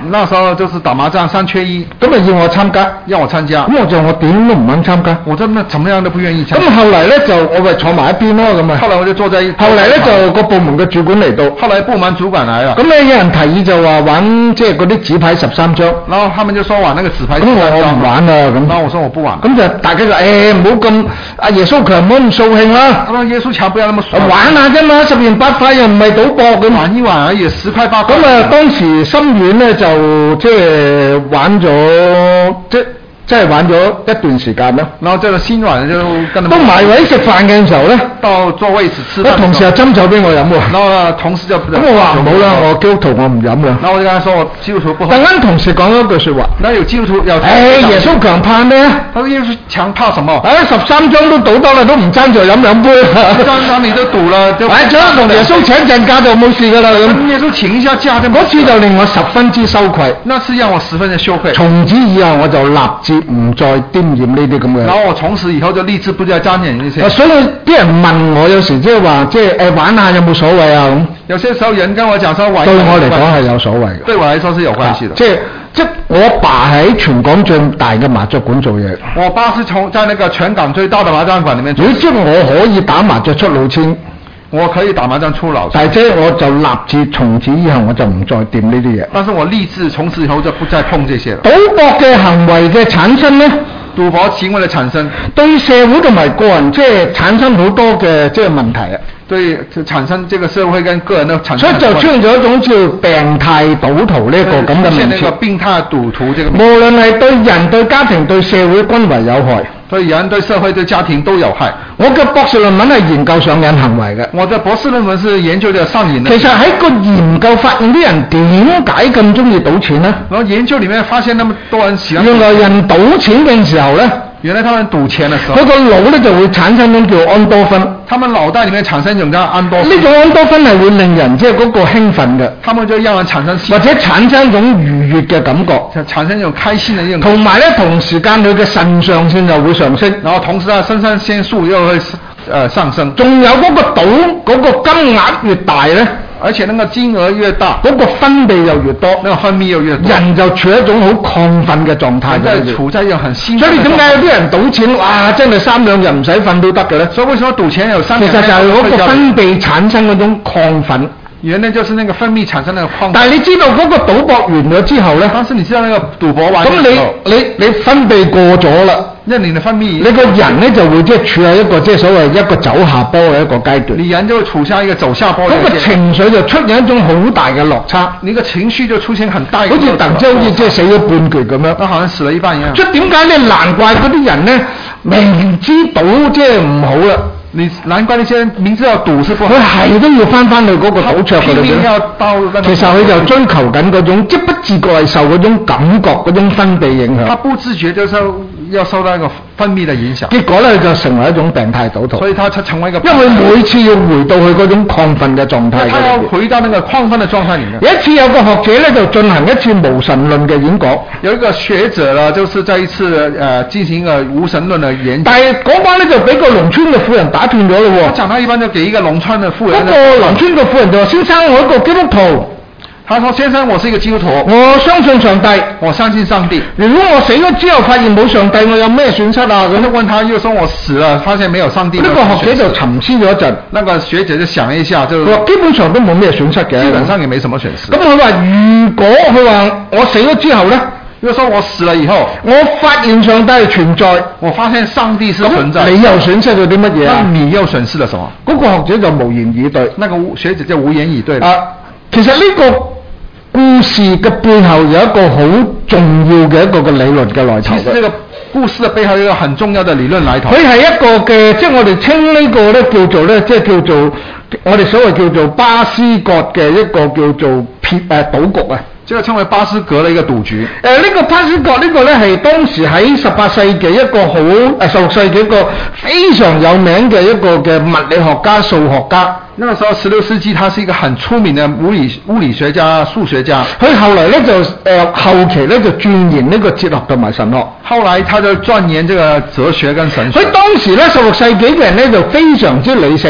那時候就是打麻將3缺1， 咁啊要我參加， 讓我參加， 咁我點都唔肯參加。 我真的怎麼樣都不願意參加。 咁後嚟咧就我咪坐埋一邊咯咁啊。 後來我就坐在一邊。 後嚟咧就個部門嘅主管嚟到。 後來部門主管來了。 咁咧有人提議就話玩即係嗰啲紙牌13張。 然後他們就說玩那個紙牌13 張。咁我唔玩啊咁。 然後我說我不玩。 咁就大家就唔好咁，阿耶穌強唔好咁掃興啦。 咁耶穌強不要那麼掃。 玩下啫嘛，10元8塊又唔係賭博咁。 玩一玩而已，10塊8塊。 咁啊當時心軟咧就即係玩咗即係玩咗一段時間啦。 然後這個心軟就跟到埋位食飯嘅時候咧， 到座位吃飯。 同事又斟酒俾我飲喎。 然後同事就咁我話唔好啦，我基督徒我唔飲啦。 然後我就跟他說我基督徒不好。 突然間同事講咗句説話。 那有基督徒有。 耶穌強怕咩？ 他說耶穌強怕什麼 ？13張都賭得啦，都唔爭在飲兩杯。 13張你都賭了，就。 想同耶穌請陣假就冇事㗎啦咁。 跟耶穌請一下假就。 嗰次就令我十分之羞愧。 那次讓我十分的羞愧。 從此以後我就立志唔再沾染呢啲咁嘅。 然後我從此以後就立志不再沾染呢些。 所以啲人問我有時即係話玩下有冇所謂啊咁。 有些時候人跟我講說玩。 對我嚟講係有所謂嘅。 對我來說是有關係的。 即我爸喺全港最大嘅麻雀館做嘢。 我爸是在那個全港最大的麻將館裏面做。 即我可以打麻雀出老千。 我可以打麻將出老千。 但係我就立志從此以後我就唔再掂呢啲嘢。 但是我立志從此以後就不再碰這些了。 賭博嘅行為嘅產生呢？ 賭博行為的產生， 對社會同埋個人即係產生好多嘅即係問題啊。 對，就產生這個社會跟個人都產生。 所以就出現咗一種叫病態賭徒呢個咁嘅名詞。 那個病態賭徒這個。 無論係對人、對家庭、對社會均為有害。 對人、對社會、對家庭都有害。 我嘅博士論文係研究上癮行為嘅。 我嘅博士論文是研究嘅上癮。 其實喺個研究發現啲人點解咁中意賭錢呢？ 然後研究裡面發現那麼多人喜歡。 原來人賭錢嘅時候呢， 原來他們賭錢嘅時候， 佢個腦咧就會產生一種叫安多芬。 他們腦袋裡面產生一種叫安多芬。 呢種安多芬係會令人即係嗰個興奮嘅。 他們就讓人產生或者產生一種愉悅嘅感覺， 產生一種開心嘅一種。 同埋咧，同時間佢嘅腎上腺就會上升， 然後同時啊，腎上腺素又會上升。 仲有嗰個賭嗰個金額越大咧， 而且那個金額越大， 嗰個分泌又越多， 那個分泌又越多， 人就處於一種好亢奮嘅狀態。 處在一種很興奮。 所以點解有啲人賭錢，哇！真係3兩日唔使瞓都得嘅咧？ 所以為什麼賭錢有3兩日？ 其實就係嗰個分泌產生嗰種亢奮。 原來就是那個分泌產生那個亢奮。 但係你知道嗰個賭博完咗之後咧？ 但是你知道那個賭博完咗之後， 咁你分泌過咗啦。 因為你的分泌， 你個人咧就會即係處喺一個即係所謂一個走下坡嘅一個階段。 你人就會處下一個走下坡。 嗰個情緒就出現一種好大嘅落差。 你個情緒就出現很大嘅落差。 好似突然之間好似即係死咗半橛咁樣。 好像死了一半一樣。 即係點解咧？難怪嗰啲人咧明知賭即係唔好啦。 你難怪那些人明知道賭是不好， 佢係都要翻去嗰個賭桌嗰度。其實佢就追求緊嗰種，即不自覺係受嗰種感覺、嗰種分泌影響。 他不自覺就是要受到一個分泌的影響。 結果咧就成為一種病態賭徒。 所以他成為一個。 因為每次要回到佢嗰種亢奮嘅狀態。 他要回到那個亢奮的狀態裡面。 有一次有個學者咧就進行一次無神論嘅演講。 有一個學者呢，就是在一次進行一個無神論嘅演講。 但係嗰班咧就俾個農村嘅婦人打斷咗咯喎。 他講他一般就給一個農村嘅婦人。 嗰個農村嘅婦人就話：先生，我一個基督徒。 他說：先生，我是一個基督徒， 我相信上帝， 我相信上帝。 如果我死咗之後發現冇上帝，我有咩損失啊？咁就問他，又說我死了，發現沒有上帝。 呢個學者就沉思咗一陣， 那個學者就想了一下，就話基本上都冇咩損失嘅， 基本上也沒什麼損失。 咁佢話如果佢話我死咗之後咧， 如果說我死了以後， 我發現上帝係存在， 我發現上帝是存在， 你又損失咗啲乜嘢啊？ 你又損失了什麼？ 嗰個學者就無言以對， 那個學者就無言以對了。 其實呢個故事嘅背後有一個好重要嘅一個嘅理論嘅來頭。 其實呢個故事嘅背後有一個很重要嘅理論來頭。 佢係一個嘅，即係我哋稱呢個咧叫做咧，即係叫做我哋所謂叫做巴斯葛嘅一個叫做賭局啊。 即係稱為巴斯格嘅一個賭局。 呢個巴斯格呢個咧係當時喺18世紀一個好16世紀一個非常有名嘅一個嘅物理學家、數學家。 那個時候16世紀，他是一個很出名的物理學家、數學家。 佢後來咧就後期咧就鑽研呢個哲學同埋神學。 後來他就鑽研這個哲學跟神學。 所以當時咧16世紀嘅人咧就非常之理性。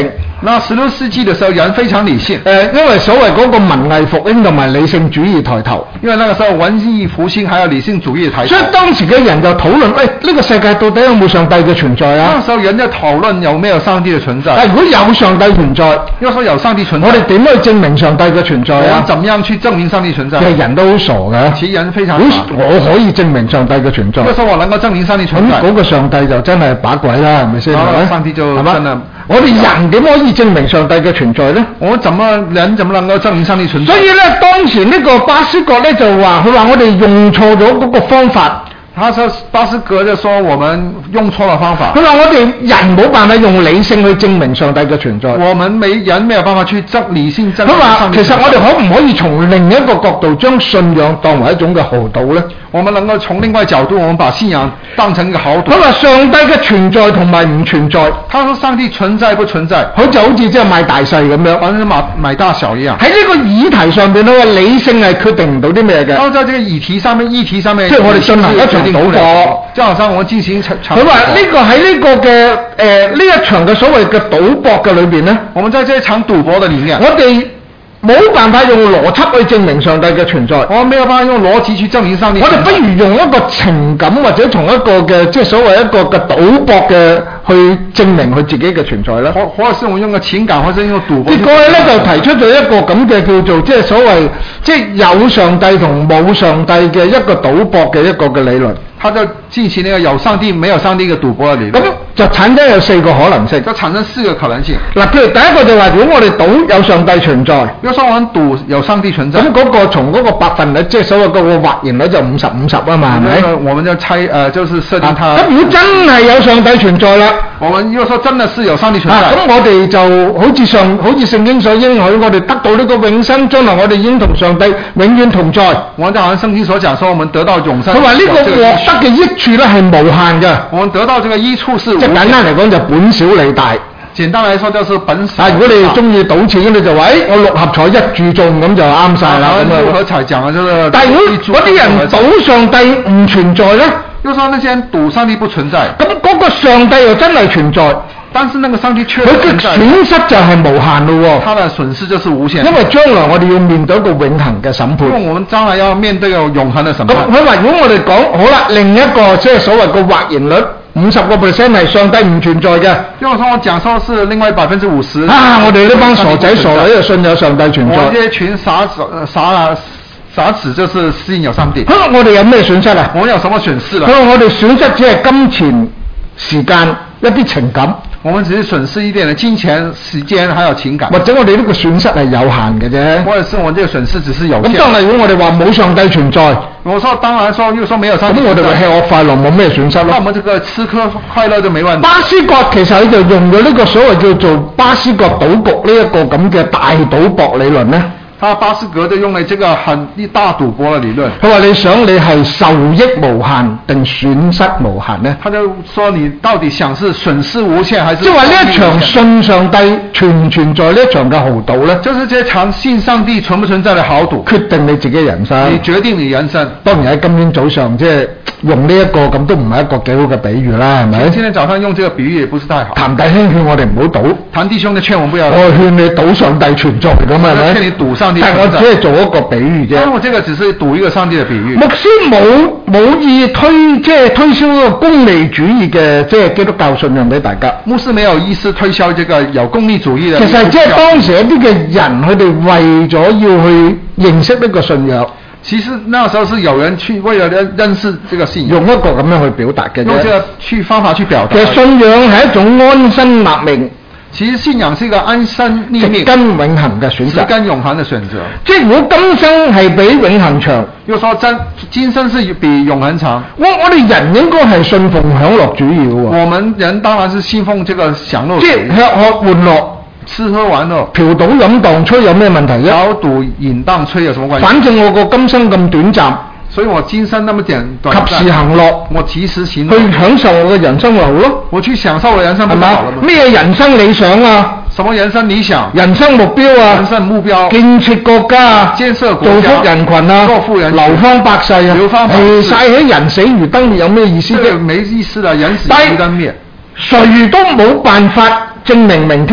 那16世紀的時候，人非常理性。 因為所謂嗰個文藝復興同埋理性主義抬頭， 因為那個時候文藝復興還有理性主義抬頭。 所以當時嘅人就討論，呢個世界到底有冇上帝嘅存在啊？ 那時候人在討論有沒有上帝的存在。 但如果有上帝存在， 要說有上帝存在， 我哋點去證明上帝嘅存在啊？ 怎麼樣去證明上帝存在？ 其實人都好傻嘅， 其實人非常傻。 我可以證明上帝嘅存在。 要說我能夠證明上帝存在， 咁嗰個上帝就真係把鬼啦，係咪先？ 上帝就真係。 我哋人點可以證明上帝嘅存在呢？ 人怎麼能夠證明上帝存在？ 所以呢，當時呢個巴斯國呢就話，佢話我哋用錯咗嗰個方法。 他說巴斯格就說我們用錯了方法。 佢話我哋人冇辦法用理性去證明上帝嘅存在。 我們人沒有辦法去理性證明。 佢話其實我哋可唔可以從另一個角度將信仰當為一種嘅豪賭呢？ 我們能夠從另外角度，我們把信仰當成一個豪賭。 佢話上帝嘅存在同埋唔存在。 他說上帝存在不存在？ 佢就好似即係買大細咁樣， 反正買大小一樣。喺呢個議題上邊咧，理性係決定唔到啲咩嘅。 喺這個議題上面，即係我哋進行一場賭博， 就好像我們進行場。 佢話呢個喺呢個嘅呢一場嘅所謂嘅賭博嘅裏邊咧， 我們在這一場賭博嘅裏面， 我哋冇辦法用邏輯去證明上帝嘅存在， 我沒有辦法用邏輯去證明上帝。 我哋不如用一個情感或者從一個嘅即係所謂一個嘅賭博嘅去證明佢自己嘅存在啦。 或者是我用個情感，或者用賭博。 結果咧就提出咗一個咁嘅叫做即係所謂即係有上帝同冇上帝嘅一個賭博嘅一個嘅理論。 他就進行那個有上帝沒有上帝嘅賭博嘅理論。 咁就產生有4個可能性。 就產生4個可能性。 嗱，譬如第一個就話，如果我哋賭有上帝存在， 如果說我們賭有上帝存在， 咁嗰個從嗰個百分率，即係所謂嗰個或然率就50-50啊嘛，係咪？ 我們就猜就是設定它。 咁如果真係有上帝存在啦， 我們如果說真的是有上帝存在， 咁我哋就好似聖經所應許，我哋得到呢個永生，將來我哋已經同上帝永遠同在。 我就好像聖經所講，說我們得到永生。 佢話呢個獲得嘅益處咧係無限嘅。 我們得到這個益處是無限。 即係簡單嚟講就本小利大。 簡單來說就是本小。 如果你中意賭錢，你就話，我6合彩1注中咁就啱晒啦。 6合彩講嘅就是。 但係如果嗰啲人賭上帝唔存在咧， 就說那些人賭上帝不存在， 咁嗰個上帝又真係存在， 但是那個上帝確實存在，佢嘅損失就係無限咯喎。 他的損失就是無限。 因為將來我哋要面對一個永恆嘅審判。 因為我們將來要面對一個永恆嘅審判。 佢話如果我哋講好啦，另一個即係所謂嘅或然率50%係上帝唔存在嘅。 因為我講說是另外50%。 我哋呢班傻仔傻女就信有上帝存在。 我這群傻子就是信有上帝。 我哋有咩損失啊？ 我有什麼損失啦？ 我哋損失只係金錢、時間、一啲情感。 我們只是損失一點的金錢、時間，還有情感。 或者我哋呢個損失係有限嘅啫。 或者是我們這個損失只是有限。 咁當然，如果我哋話冇上帝存在， 我說當然說，又說沒有上帝存在。 咁我哋吃喝快樂冇咩損失咯。 那我們這個吃喝快樂就沒問題。 巴斯國其實佢就用咗呢個所謂叫做巴斯國賭局呢一個咁嘅大賭博理論咧。 巴斯格就用了這個很大賭博的理論。 佢話你想你係受益無限定損失無限呢？ 他就說你到底想是損失無限還是？ 即係話呢一場信上帝存唔存在呢一場嘅豪賭咧？ 就是這場信上帝存不存在的豪賭， 決定你自己人生。 你決定你人生。 當然喺今天早上即係用呢一個咁都唔係一個幾好嘅比喻啦，係咪？ 今天早上用這個比喻也不是太好。 譚弟兄勸我哋唔好賭。 譚弟兄就勸我不要。 我勸你賭上帝存在咁係咪？ 勸你賭上帝。 但係我只係做一個比喻啫。 因為我這個只是賭一個上帝的比喻。 牧師冇意推銷一個功利主義嘅即係基督教信仰俾大家。 牧師沒有意思推銷這個有功利主義的。 其實即係當時一啲嘅人，佢哋為咗要去認識呢個信仰。 其實那時候是有人去為了認識這個信仰， 用一個咁樣去表達嘅。 用這個方法去表達。 其實信仰係一種安身立命。 其實信仰是一個安身立命、 植根永恆嘅選擇。 植根永恆的選擇。 即係如果今生係比永恆長， 又說今生是比永恆長。 我哋人應該係信奉享樂主義嘅喎。 我們人當然是信奉這個享樂主義。 即係吃喝玩樂。 吃喝玩樂， 嫖賭飲蕩吹有咩問題啫？ 嫖賭飲蕩吹有什麼關係？ 反正我個今生咁短暫， 所以我今生那麼短暫， 及時行樂， 我及時行樂， 去享受我嘅人生咪好咯？ 我去享受我人生不就好了嗎？ 咩人生理想啊？ 什麼人生理想？ 人生目標啊？ 人生目標？ 建設國家啊？ 建設國家？ 造福人群啊？ 造福人群？ 流芳百世啊？ 流芳百世？ 曬起人死如燈滅有咩意思啫？ 沒意思啦，人死如燈滅。 誰都冇辦法證明明天。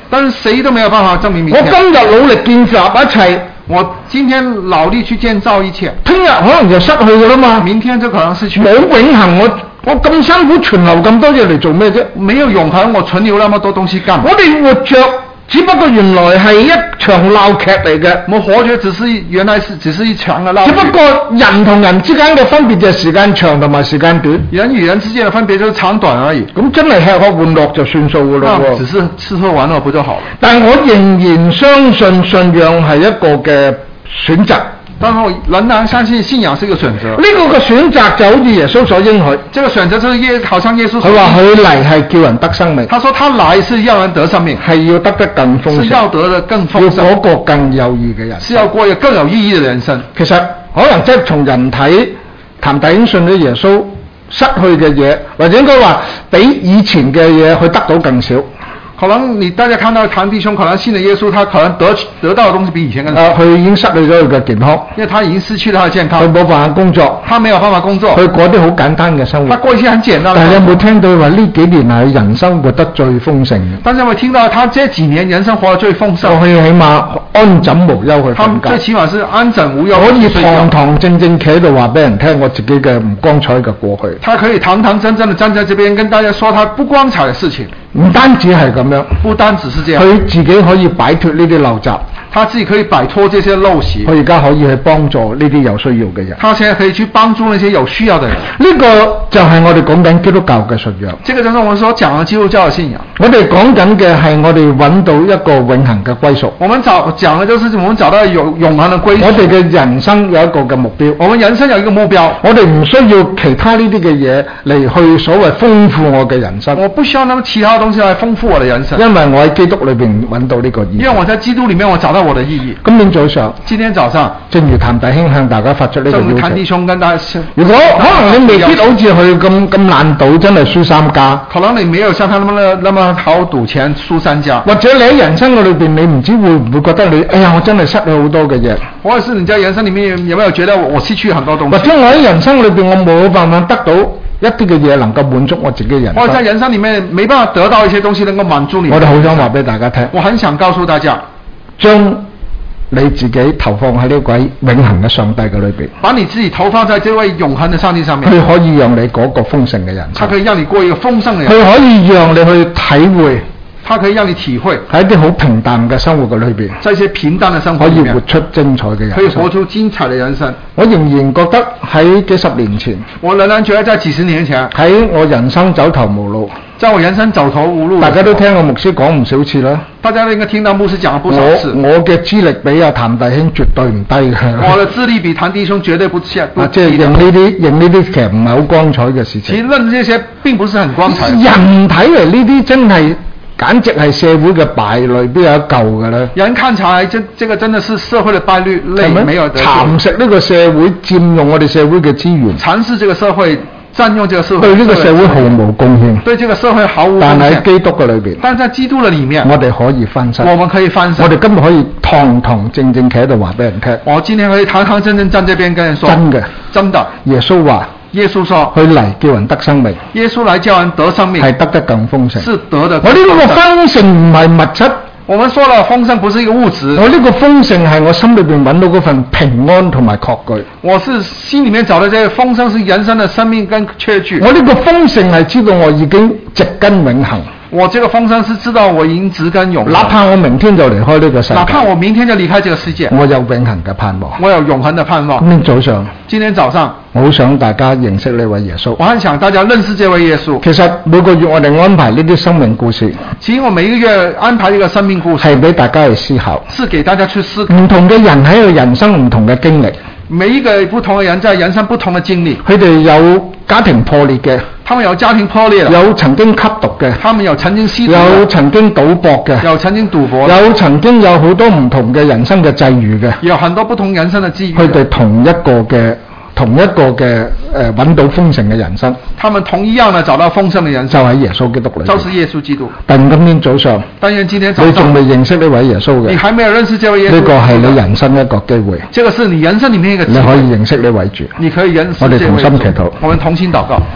但是誰都沒有辦法證明明天。 我今日努力建立一切， 我今天勞力去建造一切， 聽日可能就失去㗎啦嘛。 明天就可能失去。 冇永恆，我咁辛苦存留咁多嘢嚟做咩啫？ 沒有永恆，我存留那麼多東西幹嘛？ 我哋活着只不過原來係一場鬧劇嚟嘅。 我活着原來只是一場嘅鬧劇。 只不過人同人之間嘅分別就係時間長同埋時間短。 人與人之間嘅分別就是長短而已。 咁真係吃喝玩樂就算數㗎咯喎。 只是吃喝玩樂不就好了？ 但我仍然相信信仰係一個嘅選擇。 但我仍然相信信仰是一個選擇。 呢個嘅選擇就好似耶穌所應許。 這個選擇就是好像耶穌。 佢話佢嚟係叫人得生命。 他說他來是要人得生命， 係要得更豐盛。 是要得的更豐盛。 要嗰個更有意義嘅人生。 是要過一個更有意義嘅人生。 其實可能即係從人睇譚弟兄信咗耶穌失去嘅嘢，或者應該話比以前嘅嘢佢得到更少。 可能大家看到譚弟兄可能信了耶穌，他可能得到的東西比以前更少。 佢已經失去咗佢嘅健康， 因為他已經失去了他的健康。 佢冇辦法工作， 他沒有辦法工作。 佢過啲好簡單嘅生活。 他過一些很簡單的生活。 但係你有冇聽到話呢幾年係人生活得最豐盛嘅？ 大家有冇聽到他這幾年人生活得最豐盛？ 可以起碼安枕無憂去瞓覺。 他最起碼是安枕無憂。 可以堂堂正正企喺度話俾人聽我自己嘅唔光彩嘅過去。 他可以堂堂正正地站在這邊跟大家說他不光彩的事情。 唔單止係咁樣， 不單只是這樣， 佢自己可以擺脫呢啲陋習， 他自己可以擺脫這些陋習。 佢而家可以去幫助呢啲有需要嘅人。 他現在可以去幫助那些有需要的人。 呢個就係我哋講緊基督教嘅信仰。 這個就是我們所講的基督教嘅信仰。 我哋講緊嘅係我哋揾到一個永恆嘅歸屬。 我們講嘅就是我們找到永恆嘅歸屬。 我哋嘅人生有一個嘅目標。 我們人生有一個目標。 我哋唔需要其他呢啲嘅嘢嚟去所謂豐富我嘅人生。 我不需要那麼其他的東西來豐富我的人生。 因為我喺基督裏邊揾到呢個意義。 因為我在基督裏面我找到我的意義。 今天早上，正如譚弟兄向大家發出呢個邀請。 譚弟兄跟大家， 如果可能你未必好似佢咁爛賭，真係輸三家。 可能你沒有像他那麼好賭錢輸三家。 或者你喺人生嘅裏邊，你唔知會唔會覺得你，哎呀，我真係失去好多嘅嘢。 或者是你在人生裏面有沒有覺得我失去很多東西？ 或者我喺人生裏邊，我冇辦法得到一啲嘅嘢能夠滿足我自己嘅人生。 我在人生裏面沒辦法得到一些東西能夠滿足你。 我哋好想話俾大家聽。 我很想告訴大家， 將你自己投放喺呢位永恆嘅上帝嘅裏邊。 把你自己投放在這位永恆的上帝上面。 佢可以讓你嗰個豐盛嘅人生。 他可以讓你過一個豐盛嘅人生。 佢可以讓你去體會。 它可以讓你體會喺一啲好平淡嘅生活嘅裏邊， 在一些平淡嘅生活可以活出精彩嘅人生， 可以活出精彩嘅人生。 我仍然覺得喺幾十年前， 我仍然覺得在幾十年前， 喺我人生走投無路， 在我人生走投無路， 大家都聽過牧師講唔少次啦。 大家都應該聽到牧師講了不少次。 我嘅資歷比阿譚弟兄絕對唔低嘅。 我嘅資歷比譚弟兄絕對不低。 即係認呢啲其實唔係好光彩嘅事情。 其實認這些並不是很光彩。 人睇嚟呢啲真係。簡直係社會嘅敗類，邊有一舊嘅咧？ 人看起來，這個真的是社會的敗類，沒有得。 蠶食呢個社會，佔用我哋社會嘅資源。 蠶食這個社會，佔用這個社會。 對呢個社會毫無貢獻。 對這個社會毫無貢獻。 但喺基督嘅裏邊。 但在基督嘅裏面， 我哋可以翻身。 我們可以翻身。 我哋今日可以堂堂正正企喺度話俾人聽。 我今天可以堂堂正正站這邊跟人說。 真嘅， 真的。 耶穌話。 耶穌說： 佢嚟叫人得生命。 耶穌來叫人得生命， 係得更豐盛。 是得的。 我呢個豐盛唔係物質。 我們說了，豐盛不是一個物質。 我呢個豐盛係我心裏邊揾到嗰份平安同埋確據。 我是心裏面找到這個豐盛，是人生的生命跟確據。 我呢個豐盛係知道我已經植根永恆。 我這個豐盛是知道我已經植根永恆。 哪怕我明天就離開呢個世界。 哪怕我明天就離開這個世界。 我有永恆嘅盼望。 我有永恆的盼望。今天早上， 我好想大家認識呢位耶穌。 我很想大家認識這位耶穌。 其實每個月我哋安排呢啲生命故事。 其實我每一個月安排一個生命故事， 係俾大家去思考。 是給大家去思考。 唔同嘅人喺度人生唔同嘅經歷。 每一個不同嘅人在人生不同的經歷。 佢哋有家庭破裂嘅。 他們有家庭破裂， 有曾經吸毒嘅， 他們有曾經吸毒， 有曾經賭博嘅， 有曾經賭博， 有曾經有好多唔同嘅人生嘅際遇嘅， 有很多不同人生嘅際遇。 佢哋同一個嘅揾到豐盛嘅人生， 他們同一樣的找到豐盛嘅人生， 就喺耶穌基督裏， 就是耶穌基督。 但今天早上，你仲未認識呢位耶穌嘅， 你還沒有認識這位耶穌， 呢個係你人生一個機會， 這個是你人生裡面一個機會， 你可以認識呢位主， 你可以認識這位主。 我哋同心祈禱， 我們同心禱告。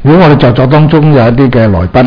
如果我哋在座當中有一啲嘅來賓，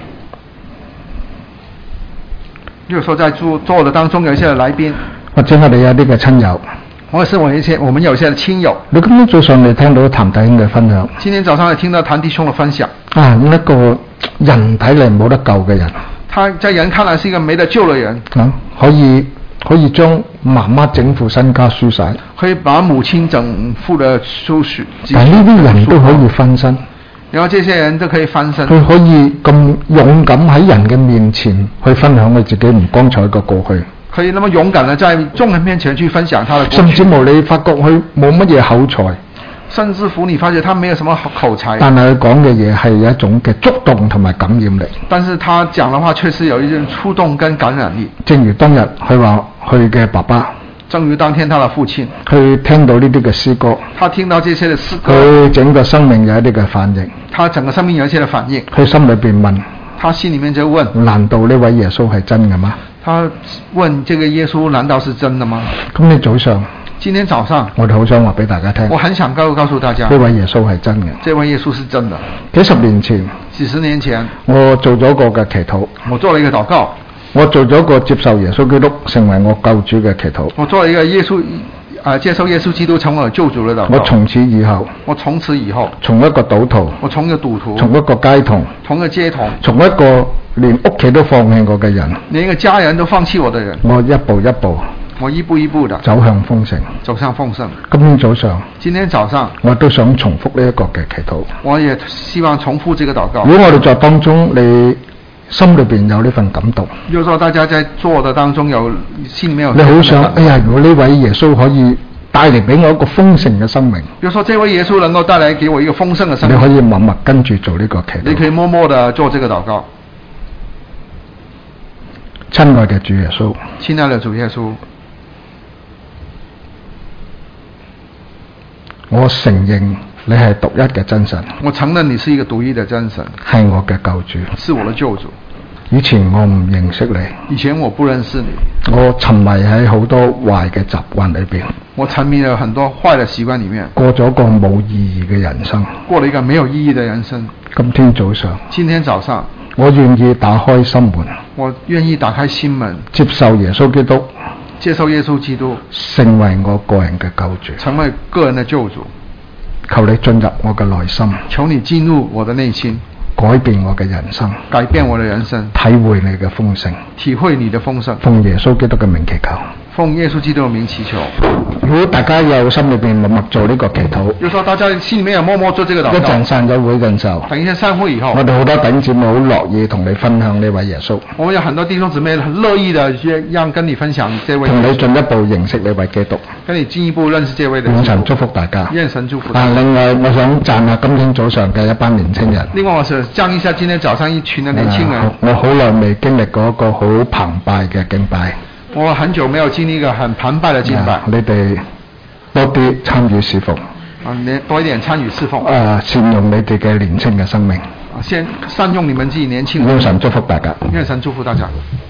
如果說在座的當中有一些來賓， 或者我哋有啲嘅親友， 或者是我們有一些親友， 你今天早上你聽到譚弟兄嘅分享， 今天早上你聽到譚弟兄的分享， 一個人睇嚟冇得救嘅人， 他在人看來是一個沒得救的人， 可以將媽媽整副身家輸晒， 可以把母親整副的輸血， 但呢啲人都可以翻身， 然後這些人都可以翻身， 佢可以咁勇敢喺人嘅面前去分享佢自己唔光彩嘅過去， 可以那麼勇敢地在眾人面前去分享他的過去， 甚至乎你發覺佢冇乜嘢口才， 甚至乎你發覺他沒有什麼口才， 但係佢講嘅嘢係有一種嘅觸動同埋感染力， 但是他講的話確實有一種觸動跟感染力。 正如當日佢話佢嘅爸爸， 正如當天他的父親， 佢聽到呢啲嘅詩歌， 他聽到這些的詩歌， 佢整個生命有一啲嘅反應， 他整個生命有一些的反應， 佢心裏邊問， 他心裏面就問， 難道呢位耶穌係真嘅嗎？ 他問這個耶穌難道是真的嗎？ 今天早上我哋好想話俾大家聽， 我很想告訴大家， 呢位耶穌係真嘅， 這位耶穌是真的。 幾十年前， 我做咗個嘅祈禱， 我做了一個禱告， 我做咗個接受耶穌基督成為我救主嘅祈禱， 我做了一個接受耶穌基督成為我救主嘅禱告。 我從此以後，從一個賭徒，從一個街童，從一個連屋企都放棄我嘅人， 連一個家人都放棄我的人， 我一步一步地走向豐盛。今天早上，我都想重複呢一個嘅祈禱。 我也希望重複這個禱告。 如果我哋在當中，你心裏邊有呢份感動， 就是說大家在做的當中心裏面有， 你好想，哎呀，如果呢位耶穌可以帶嚟俾我一個豐盛嘅生命， 比如說這位耶穌能夠帶來給我一個豐盛嘅生命， 你可以默默跟住做呢個祈禱， 你可以默默地做這個禱告。 親愛嘅主耶穌， 親愛的主耶穌， 我承認你係獨一嘅真神， 我承認你是一個獨一的真神， 係我嘅救主， 是我的救主。 以前我唔認識你， 以前我不認識你， 我沉迷喺好多壞嘅習慣裏邊， 我沉迷了很多壞的習慣裏面， 過咗個冇意義嘅人生， 過了一個沒有意義的人生。 今天早上，我願意打開心門， 我願意打開心門， 接受耶穌基督，成為我個人嘅救主， 成為個人的救主。 求你進入我嘅內心， 求你進入我的內心， 改變我嘅人生，體會你嘅豐盛，奉耶穌基督嘅名祈求。 奉耶穌基督的名祈求。 如果大家有心裏邊默默做呢個祈禱， 就說大家心裏面有默默做這個禱告。 一陣散咗會嘅時候， 等一下散會以後， 我哋好多弟兄姊妹好樂意同你分享呢位耶穌。 我們有很多弟兄姊妹很樂意的讓跟你分享這位耶穌， 同你進一步認識呢位基督， 跟你進一步認識這位的。 願神祝福大家。 願神祝福大家。 另外我想讚下今天早上嘅一班年輕人。 另外我想讚一下今天早上一群的年輕人。 我好耐未經歷過一個好澎湃嘅敬拜。 我很久沒有經歷一個很澎湃的敬拜。 你哋多啲參與侍奉。 你多一點參與侍奉。 善用你哋嘅年輕嘅生命。 先善用你們自己年輕。 願神祝福大家。 願神祝福大家。